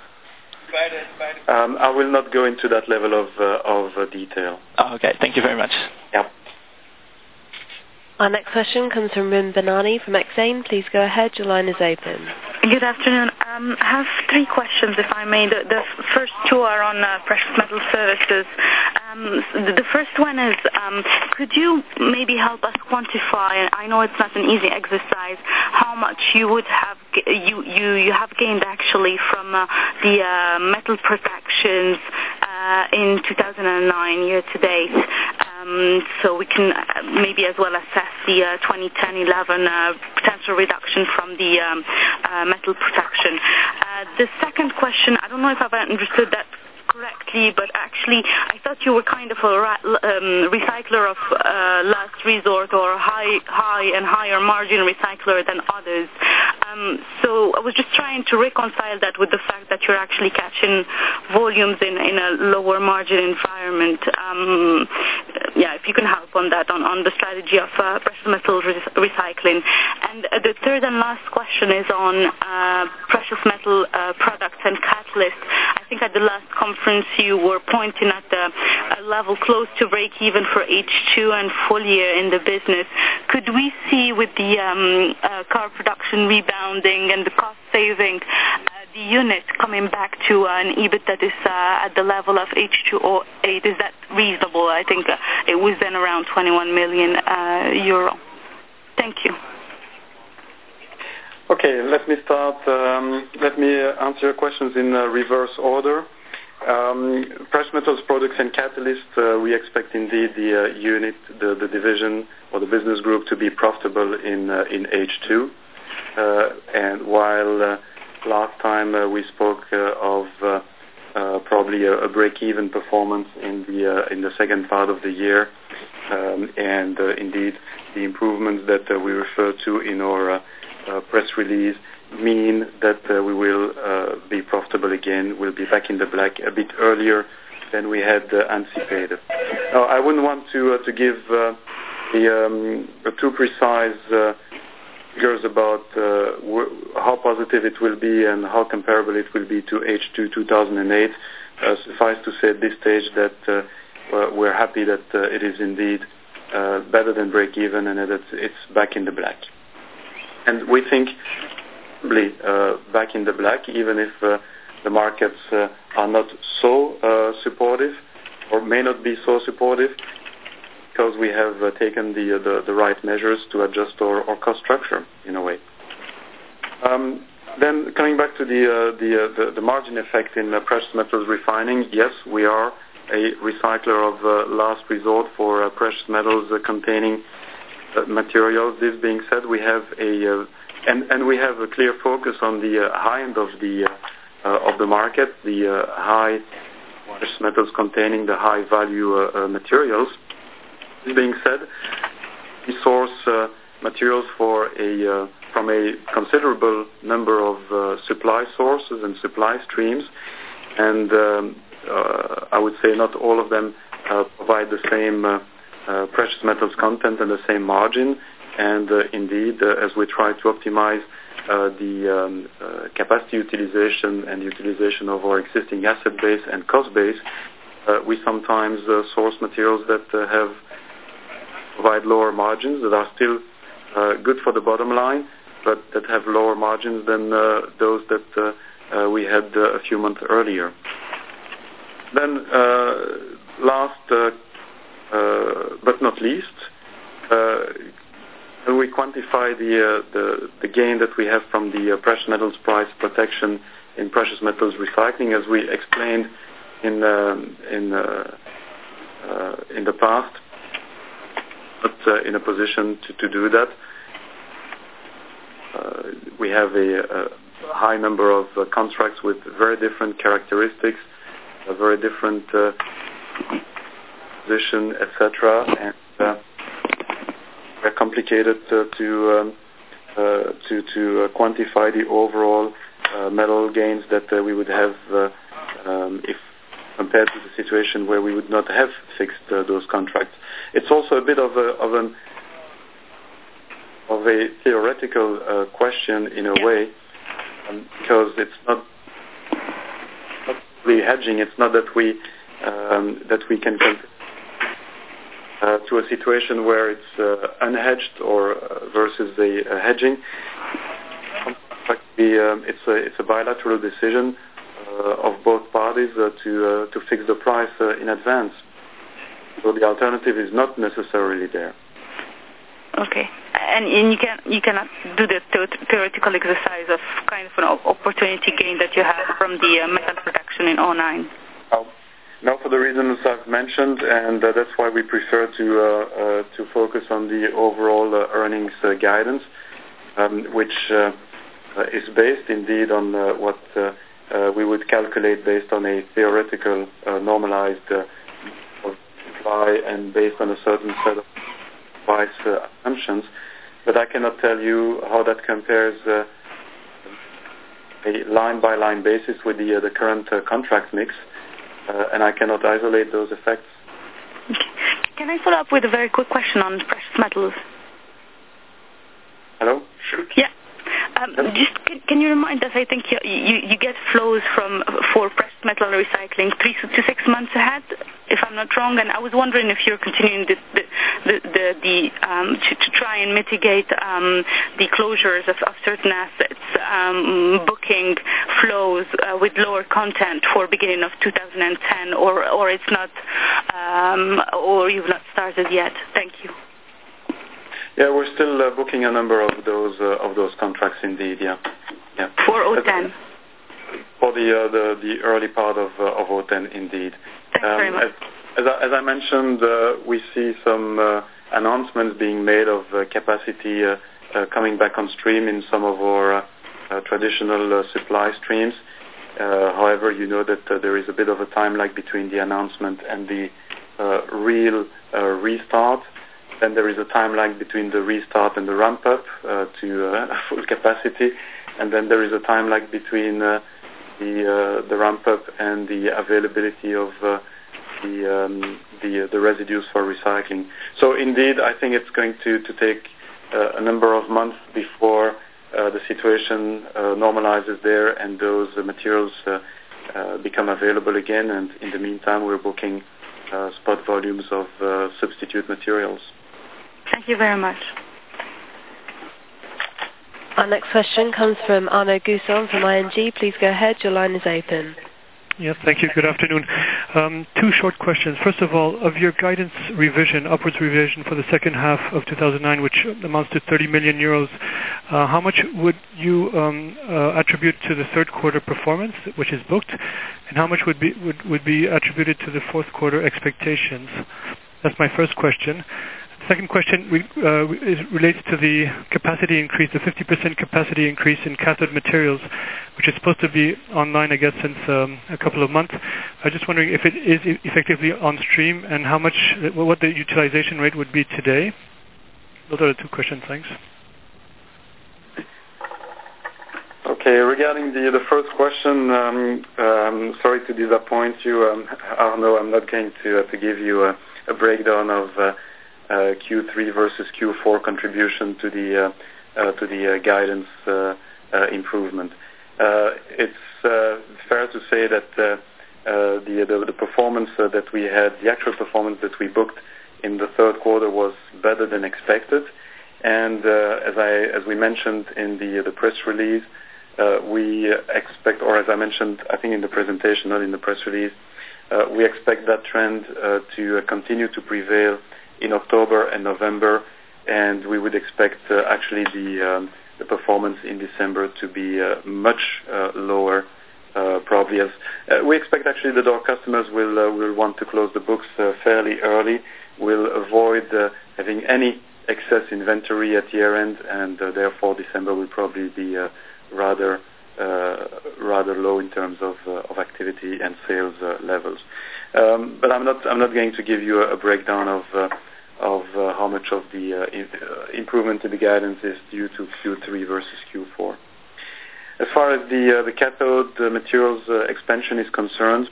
Um, I will not go into that level of uh, of uh, detail. Oh, okay, thank you very much. Yep. Our next question comes from Rim Banani from Exane. Please go ahead, your line is open. Good afternoon. Um, I have three questions, if I may. The, the first two are on uh, precious metal services. Um, the first one is, um, could you maybe help us quantify, and I know it's not an easy exercise, how much you would have you you, you have gained actually from uh, the uh, metal protections uh, in two thousand nine year to date? Um, um, so we can uh, maybe as well assess the uh, twenty ten eleven uh, potential reduction from the um, uh, metal protection. Uh, the second question, I don't know if I've understood that correctly, but actually I thought you were kind of a ra- um, recycler of uh, last resort, or high high and higher margin recycler than others. Um, so I was just trying to reconcile that with the fact that you're actually catching volumes in, in a lower margin environment. Um, yeah, if you can help on that, on, on the strategy of uh, precious metal re- recycling. And uh, the third and last question is on uh, precious metal uh, products and catalysts. I think at the last conference you were pointing at the, a level close to break even for H two and full year in the business. Could we see, with the um, uh, car production rebounding and the cost saving, uh, the unit coming back to an EBIT that is uh, at the level of H two oh eight? Is that reasonable? I think uh, it was then around twenty-one million uh, euro. Thank you. Okay, let me start. Um, let me answer your questions in uh, reverse order. Um, precious metals products and catalysts, uh, we expect indeed the uh, unit, the, the division or the business group to be profitable in uh, in H two. Uh, and while uh, last time uh, we spoke uh, of uh, uh, probably a, a break-even performance in the uh, in the second part of the year, um, and uh, indeed the improvements that uh, we refer to in our uh, uh, press release mean that uh, we will uh, be profitable again. We'll be back in the black a bit earlier than we had uh, anticipated. Now, I wouldn't want to uh, to give uh, the um, too precise uh, figures about uh, w- how positive it will be and how comparable it will be to H two two thousand eight. Uh, suffice to say at this stage that uh, we're happy that uh, it is indeed uh, better than break even and that it's back in the black. And we think uh, back in the black, even if uh, the markets uh, are not so uh, supportive or may not be so supportive, because we have uh, taken the, uh, the the right measures to adjust our, our cost structure in a way. Um, then coming back to the uh, the, uh, the the margin effect in uh, precious metals refining, yes, we are a recycler of uh, last resort for uh, precious metals uh, containing uh, materials. This being said, we have a uh, and and we have a clear focus on the uh, high end of the uh, uh, of the market, the uh, high precious metals containing the high value uh, uh, materials. This being said, we source uh, materials for a uh, from a considerable number of uh, supply sources and supply streams, and um, uh, I would say not all of them uh, provide the same uh, uh, precious metals content and the same margin. And uh, indeed, uh, as we try to optimize uh, the um, uh, capacity utilization and utilization of our existing asset base and cost base, uh, we sometimes uh, source materials that uh, have provide lower margins that are still uh, good for the bottom line, but that have lower margins than uh, those that uh, uh, we had uh, a few months earlier. Then, uh, last uh, uh, but not least, uh, we quantify the, uh, the the gain that we have from the uh, precious metals price protection in precious metals recycling, as we explained in um, in uh, uh, in the past. Not uh, in a position to, to do that. Uh, we have a, a high number of uh, contracts with very different characteristics, a very different uh, position, et cetera. And uh, they're complicated uh, to um, uh, to to uh, quantify the overall uh, metal gains that uh, we would have uh, um, if compared to the situation where we would not have fixed uh, those contracts. It's also a bit of a of an of a theoretical uh, question in a way, um, because it's not, not really hedging. It's not that we um, that we can come uh, to a situation where it's uh, unhedged or uh, versus a, a hedging. The, um, it's a it's a bilateral decision uh, of both parties uh, to uh, to fix the price uh, in advance. So the alternative is not necessarily there. Okay, and, and you can you cannot do the theoretical exercise of kind of an opportunity gain that you have from the uh, metal production in oh nine. Oh, Now, for the reasons I've mentioned, and uh, that's why we prefer to uh, uh, to focus on the overall uh, earnings uh, guidance, um, which uh, uh, is based indeed on uh, what uh, uh, we would calculate based on a theoretical uh, normalized uh, of supply and based on a certain set of price uh, assumptions. But I cannot tell you how that compares uh, a line-by-line basis with the uh, the current uh, contract mix. Uh, and I cannot isolate those effects. Okay. Can I follow up with a very quick question on precious metals? Hello? Sure. Yeah. Um, just can, can you remind us? I think you, you, you get flows from for precious metal recycling three to six months ahead, if I'm not wrong. And I was wondering if you're continuing the the the, the, the um, to, to try and mitigate um, the closures of, of certain assets, um, booking flows uh, with lower content for beginning of two thousand ten, or or it's not, um, or you've not started yet. Thank you. Yeah, we're still uh, booking a number of those uh, of those contracts indeed. Yeah, yeah. For O ten. For the uh, the the early part of uh, of O ten indeed. Thanks um, very much. As, as, I, as I mentioned, uh, we see some uh, announcements being made of uh, capacity uh, uh, coming back on stream in some of our uh, uh, traditional uh, supply streams. Uh, however, you know that uh, there is a bit of a time lag between the announcement and the uh, real uh, restart. Then there is a time lag between the restart and the ramp-up uh, to uh, full capacity, and then there is a time lag between uh, the uh, the ramp-up and the availability of uh, the um, the, uh, the residues for recycling. So indeed, I think it's going to to take uh, a number of months before uh, the situation uh, normalizes there and those uh, materials uh, uh, become available again. And in the meantime, we're booking uh, spot volumes of uh, substitute materials. Thank you very much. Our next question comes from Arno Guson from I N G. Please go ahead. Your line is open. Yes, thank you. Good afternoon. Um, two short questions. First of all, of your guidance revision, upwards revision for the second half of two thousand nine, which amounts to thirty million euros, uh, how much would you um, uh, attribute to the third quarter performance, which is booked, and how much would be would, would be attributed to the fourth quarter expectations? That's my first question. Second question uh, is relates to the capacity increase, the fifty percent capacity increase in cathode materials, which is supposed to be online, I guess, since um, a couple of months. I was just wondering if it is effectively on stream and how much, what the utilization rate would be today. Those are the two questions. Thanks. Okay, regarding the the first question, um, um, sorry to disappoint you, um, Arno. I'm not going to uh, to give you a, a breakdown of. Uh, Uh, Q three versus Q four contribution to the uh, uh, to the uh, guidance uh, uh, improvement. Uh, it's uh, fair to say that uh, uh, the, the the performance uh, that we had, the actual performance that we booked in the third quarter was better than expected. And uh, as I as we mentioned in the the press release, uh, we expect, or as I mentioned, I think in the presentation, not in the press release, uh, we expect that trend uh, to uh, continue to prevail in October and November, and we would expect uh, actually the um, the performance in December to be uh, much uh, lower, uh, probably as uh, we expect actually that our customers will uh, will want to close the books uh, fairly early, will avoid uh, having any excess inventory at year end, and uh, therefore December will probably be uh, rather uh, rather low in terms of uh, of activity and sales uh, levels. Um, but I'm not I'm not going to give you a, a breakdown of uh, of uh, how much of the uh, in, uh, improvement to the guidance is due to Q three versus Q four. As far as the uh, the cathode uh, materials uh, expansion is concerned,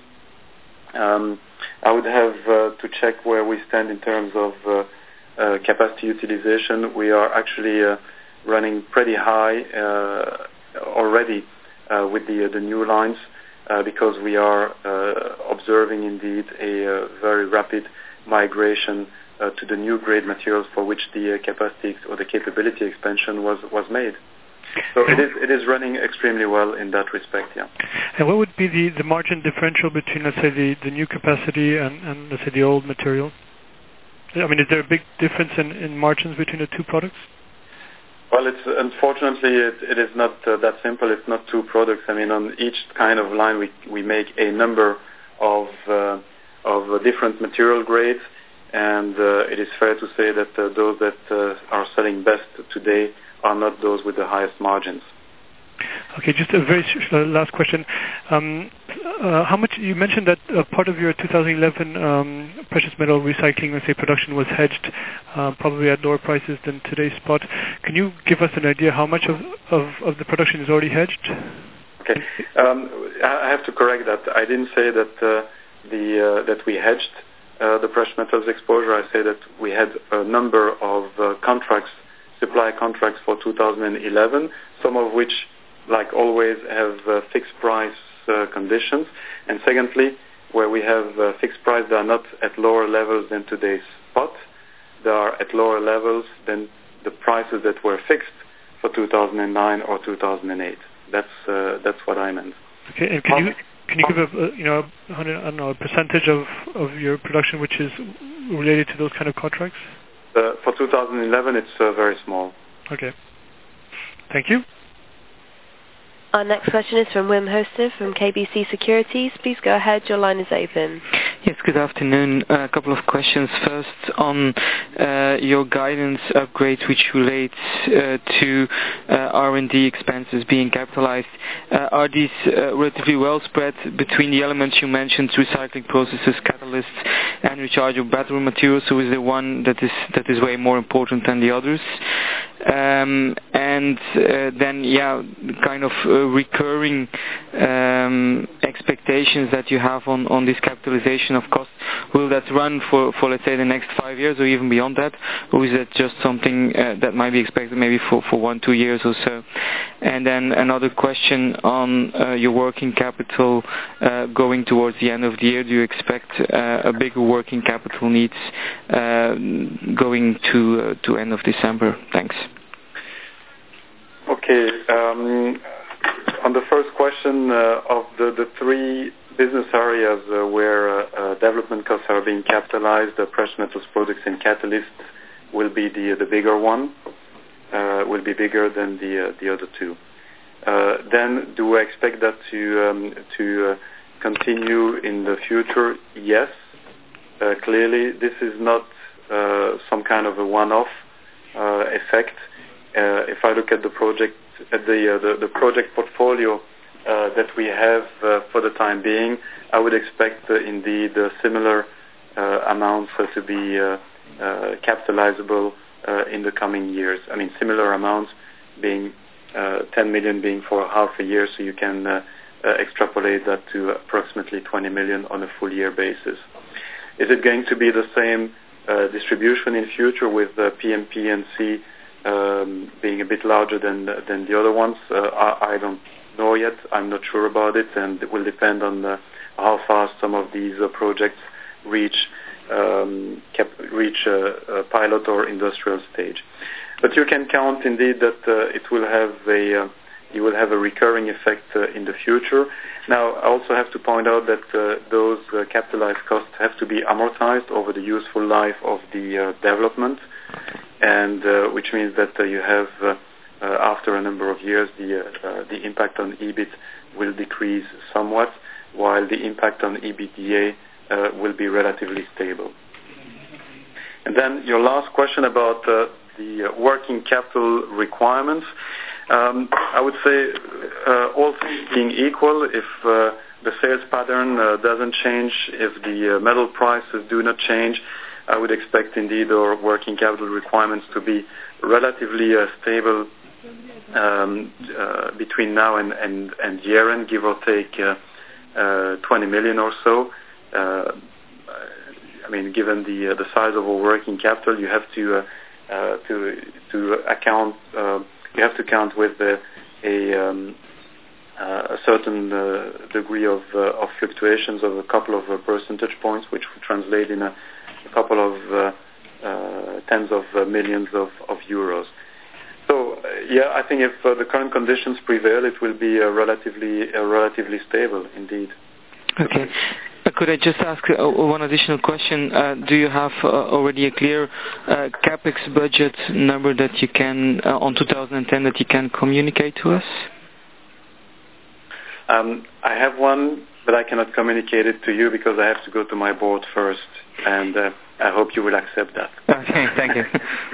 um, I would have uh, to check where we stand in terms of uh, uh, capacity utilization. We are actually uh, running pretty high uh, already uh, with the uh, the new lines uh, because we are uh, observing indeed a uh, very rapid migration uh, to the new grade materials for which the uh, capacity or the capability expansion was, was made. So it is it is running extremely well in that respect, yeah. And what would be the, the margin differential between, let's say, the, the new capacity and, and, let's say, the old material? I mean, is there a big difference in, in margins between the two products? Well, it's unfortunately it, it is not uh, that simple. It's not two products. I mean, on each kind of line we we make a number of uh, of uh, different material grades, and uh, it is fair to say that uh, those that uh, are selling best today are not those with the highest margins. Okay, just a very sh- uh, last question. Um, uh, how much you mentioned that uh, part of your two thousand eleven um, precious metal recycling, let's say, production was hedged, uh, probably at lower prices than today's spot. Can you give us an idea how much of, of, of the production is already hedged? Okay, um, I have to correct that. I didn't say that uh, the uh, that we hedged uh, the precious metals exposure. I say that we had a number of uh, contracts, supply contracts for two thousand eleven, some of which, like always, have uh, fixed price uh, conditions. And secondly, where we have uh, fixed price, they are not at lower levels than today's spot. They are at lower levels than the prices that were fixed for two thousand nine or two thousand eight. That's uh, that's what I meant. Okay, and can you can you give a, a you know a, I don't know a percentage of, of your production which is related to those kind of contracts? Uh, for two thousand eleven, it's uh, very small. Okay, thank you. Our next question is from Wim Hoste from K B C Securities. Please go ahead. Your line is open. Yes, good afternoon. Uh, a couple of questions. First, on uh, your guidance upgrade, which relates uh, to uh, R and D expenses being capitalized. Uh, are these uh, relatively well spread between the elements you mentioned, recycling processes, catalysts, and rechargeable battery materials? So is there one that is that is way more important than the others? Um, and uh, then, yeah, kind of uh, recurring um, expectations that you have on, on this capitalization of cost. Will that run for, for, let's say, the next five years or even beyond that? Or is that just something uh, that might be expected maybe for, for one, two years or so? And then another question on uh, your working capital uh, going towards the end of the year. Do you expect uh, a bigger working capital needs uh, going to, uh, to end of December? Thanks. Okay. Um, on the first question uh, of the, the three business areas uh, where uh, uh, development costs are being capitalized, the precious metals products and catalysts will be the the bigger one, uh, will be bigger than the uh, the other two. Uh, then, do I expect that to um, to uh, continue in the future? Yes. Uh, clearly, this is not uh, some kind of a one-off uh, effect. Uh, if I look at the project, at the uh, the, the project portfolio uh, that we have uh, for the time being, I would expect uh, indeed uh, similar uh, amounts uh, to be uh, uh, capitalizable uh, in the coming years. I mean, similar amounts being uh, ten million being for half a year, so you can uh, uh, extrapolate that to approximately twenty million on a full year basis. Is it going to be the same uh, distribution in future with uh, P M P and C Um, being a bit larger than than the other ones? Uh, I, I don't know yet. I'm not sure about it, and it will depend on uh, how fast some of these uh, projects reach um, cap, reach a, a pilot or industrial stage. But you can count indeed that uh, it will have a uh, you will have a recurring effect uh, in the future. Now, I also have to point out that uh, those uh, capitalized costs have to be amortized over the useful life of the uh, development. And uh, which means that uh, you have, uh, uh, after a number of years, the uh, uh, the impact on E B I T will decrease somewhat, while the impact on E B I T D A uh, will be relatively stable. And then your last question about uh, the uh, working capital requirements. Um, I would say, uh, all things being equal, if uh, the sales pattern uh, doesn't change, if the uh, metal prices do not change, I would expect indeed our working capital requirements to be relatively uh, stable um, uh, between now and, and, and year end, give or take uh, uh, twenty million or so. Uh, I mean, given the uh, the size of our working capital, you have to uh, uh, to to account uh, you have to count with uh, a um, uh, a certain uh, degree of uh, of fluctuations of a couple of uh, percentage points, which would translate in a a couple of uh, uh, tens of uh, millions of, of euros. So, uh, yeah, I think if uh, the current conditions prevail, it will be uh, relatively uh, relatively stable, indeed. Okay. Uh, could I just ask uh, one additional question? Uh, do you have uh, already a clear uh, capex budget number that you can, uh, on two thousand ten, that you can communicate to us? Um, I have one but I cannot communicate it to you because I have to go to my board first, and uh, I hope you will accept that. Okay, thank you.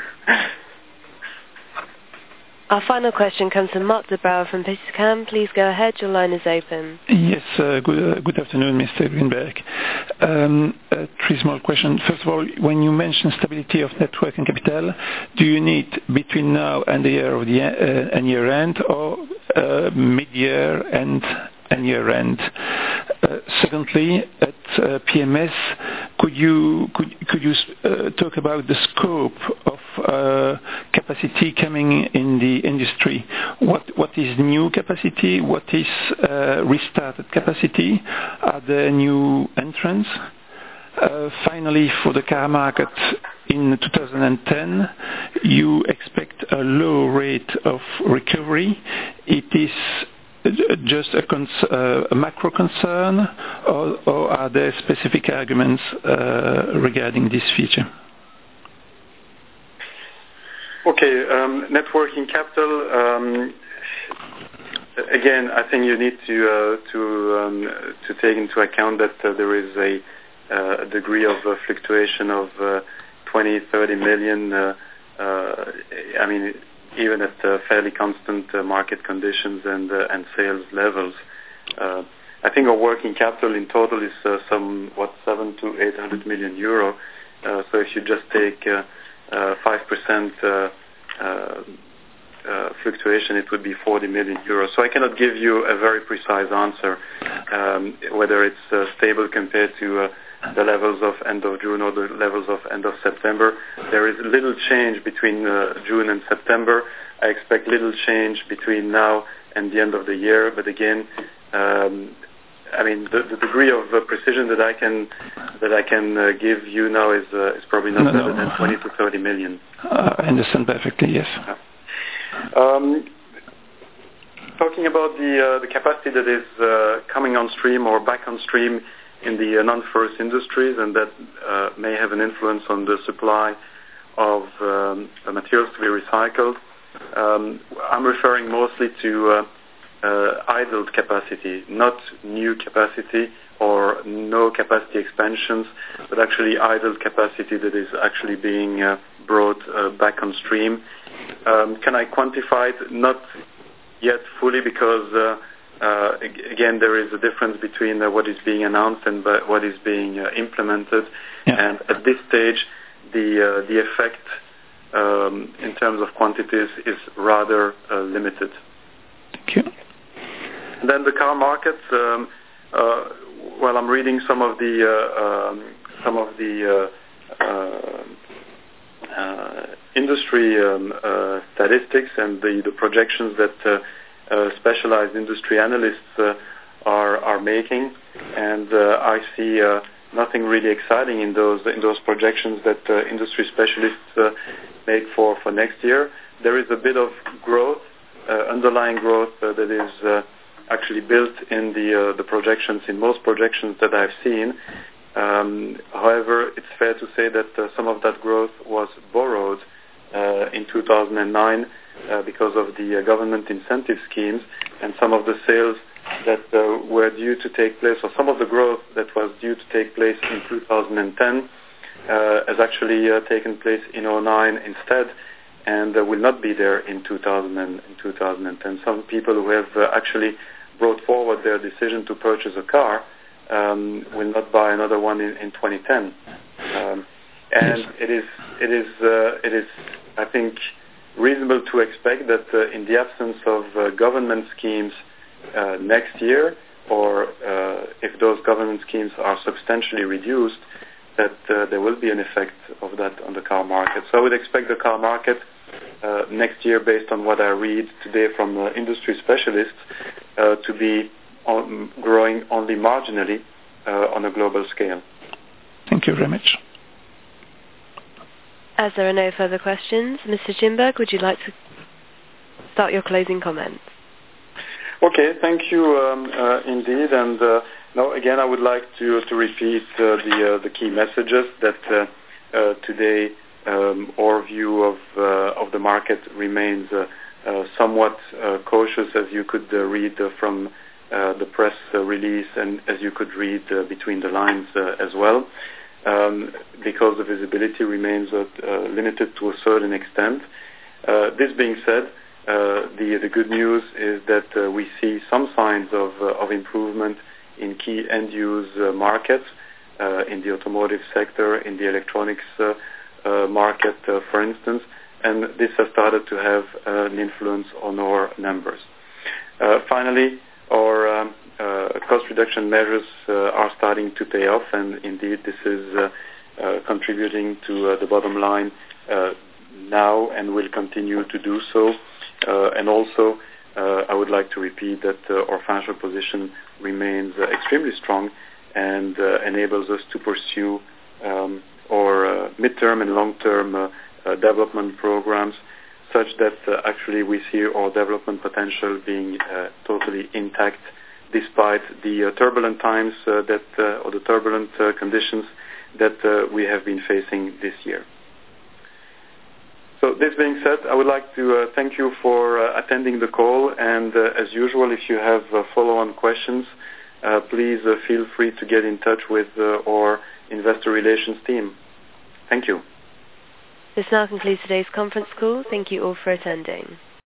Our final question comes from Mark de Brouwer from Petercam. Please go ahead. Your line is open. Yes, uh, good, uh, good afternoon, Mister Greenberg. Um, uh, three small questions. First of all, when you mention stability of net working capital, do you need between now and the year of the uh, and year end, or uh, mid-year and and year end? Uh, secondly, at uh, P M S, could you could could you uh, talk about the scope of uh, capacity coming in the industry? What what is new capacity? What is uh, restarted capacity? Are there new entrants? Uh, finally, for the car market in two thousand ten, you expect a low rate of recovery. It is just a, cons- uh, a macro concern, or, or are there specific arguments uh, regarding this feature? Okay, um, net working capital. Um, again, I think you need to uh, to um, to take into account that uh, there is a, uh, a degree of uh, fluctuation of uh, twenty, thirty million. Uh, uh, I mean. Even at uh, fairly constant uh, market conditions and uh, and sales levels. Uh, I think our working capital in total is uh, some, what, seven to eight hundred million euro. Uh, so if you just take uh, uh, five percent uh, uh, uh, fluctuation, it would be forty million euros. So I cannot give you a very precise answer, um, whether it's uh, stable compared to uh, the levels of end of June or the levels of end of September. There is little change between uh, June and September. I expect little change between now and the end of the year. But again, um, I mean, the, the degree of uh, precision that I can that I can uh, give you now is uh, is probably not no, better no. than twenty to thirty million. Uh, I understand perfectly. Yes. Um, talking about the uh, the capacity that is uh, coming on stream or back on stream in the uh, non-ferrous industries, and that uh, may have an influence on the supply of um, materials to be recycled. Um, I'm referring mostly to uh, uh, idled capacity, not new capacity or no capacity expansions, but actually idled capacity that is actually being uh, brought uh, back on stream. Um, can I quantify it? Not yet fully, because uh, Uh, again, there is a difference between uh, what is being announced and uh, what is being uh, implemented, yeah. And at this stage, the uh, the effect um, in terms of quantities is rather uh, limited. Thank you. And then the car market. Um, uh, well, I'm reading some of the uh, um, some of the uh, uh, uh, industry um, uh, statistics and the, the projections that. Uh, Uh, specialized industry analysts uh, are are making, and uh, I see uh, nothing really exciting in those in those projections that uh, industry specialists uh, make for, for next year. There is a bit of growth, uh, underlying growth uh, that is uh, actually built in the uh, the projections, in most projections that I've seen. Um, however, it's fair to say that uh, some of that growth was borrowed uh, in two thousand nine. Uh, because of the uh, government incentive schemes, and some of the sales that uh, were due to take place, or some of the growth that was due to take place in two thousand ten uh, has actually uh, taken place in oh nine instead, and uh, will not be there in two thousand and, in two thousand ten. Some people who have uh, actually brought forward their decision to purchase a car um, will not buy another one in, in twenty ten. Um, and yes. it is, it is, uh, it is, I think, reasonable to expect that uh, in the absence of uh, government schemes uh, next year, or uh, if those government schemes are substantially reduced, that uh, there will be an effect of that on the car market. So I would expect the car market uh, next year, based on what I read today from uh, industry specialists, uh, to be on, growing only marginally uh, on a global scale. Thank you very much. As there are no further questions, Mister Grimberg, would you like to start your closing comments? Okay, thank you um, uh, indeed. And uh, now again, I would like to to repeat uh, the uh, the key messages that uh, uh, today um, our view of uh, of the market remains uh, uh, somewhat uh, cautious, as you could uh, read uh, from uh, the press uh, release, and as you could read uh, between the lines uh, as well, um, because the visibility remains uh, limited to a certain extent. Uh, this being said, uh, the the good news is that uh, we see some signs of uh, of improvement in key end-use uh, markets, uh, in the automotive sector, in the electronics uh, uh, market, uh, for instance, and this has started to have uh, an influence on our numbers. Uh, finally, our um, uh, cost reduction measures uh, are starting to pay off, and indeed this is uh, uh, contributing to uh, the bottom line uh, now and will continue to do so. Uh, and also, uh, I would like to repeat that uh, our financial position remains uh, extremely strong and uh, enables us to pursue um, our uh, midterm and long-term uh, uh, development programs, such that uh, actually we see our development potential being uh, totally intact, despite the uh, turbulent times uh, that, uh, or the turbulent uh, conditions that uh, we have been facing this year. So this being said, I would like to uh, thank you for uh, attending the call, and uh, as usual, if you have uh, follow-on questions, uh, please uh, feel free to get in touch with uh, our investor relations team. Thank you. This now concludes today's conference call. Thank you all for attending.